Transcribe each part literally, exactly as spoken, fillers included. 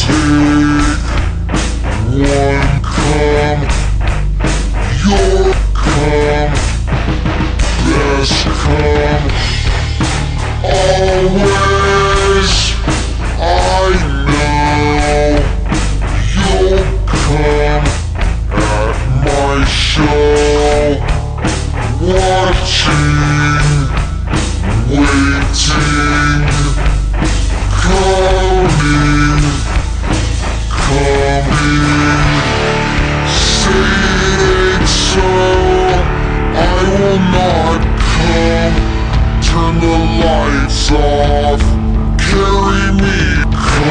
one come, your come, best come, always. I know you'll come at my show, watching, waiting, coming, coming. Say it ain't so, I will not come. Turn the lights off, carry me,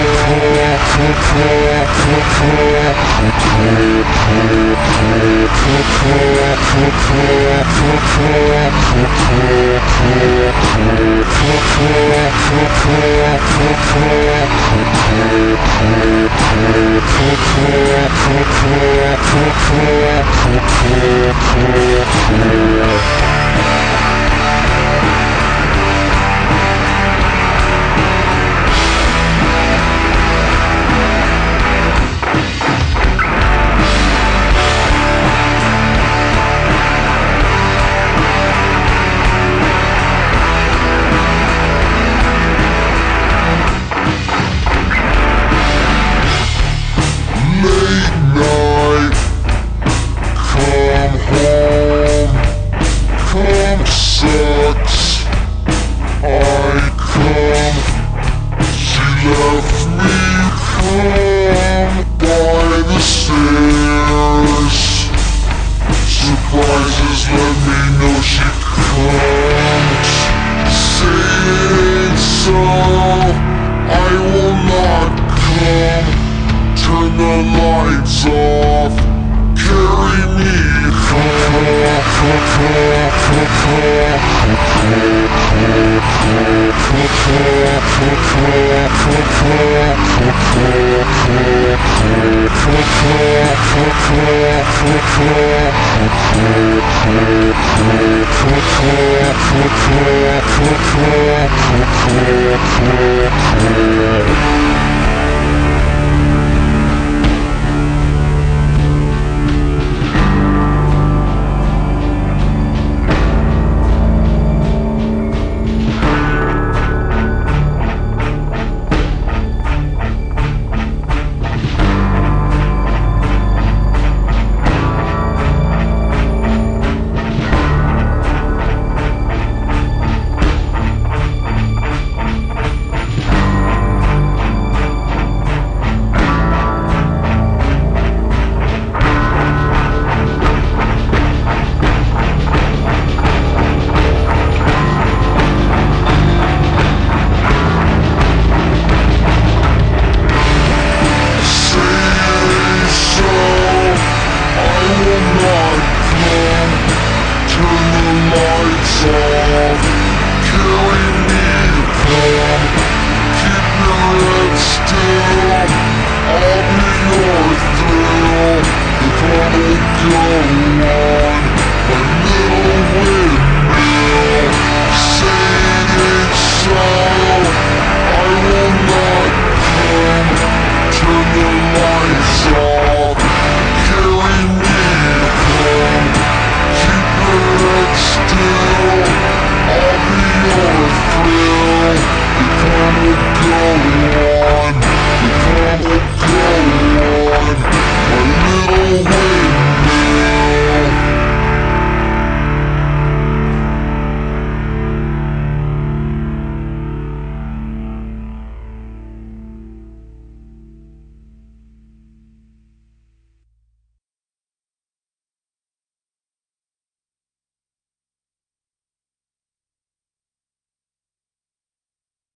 sucks. I come, she left me, come by the stairs. Surprises let me know she comes. Say it ain't so, I will not come. Turn the lights off, carry me, come.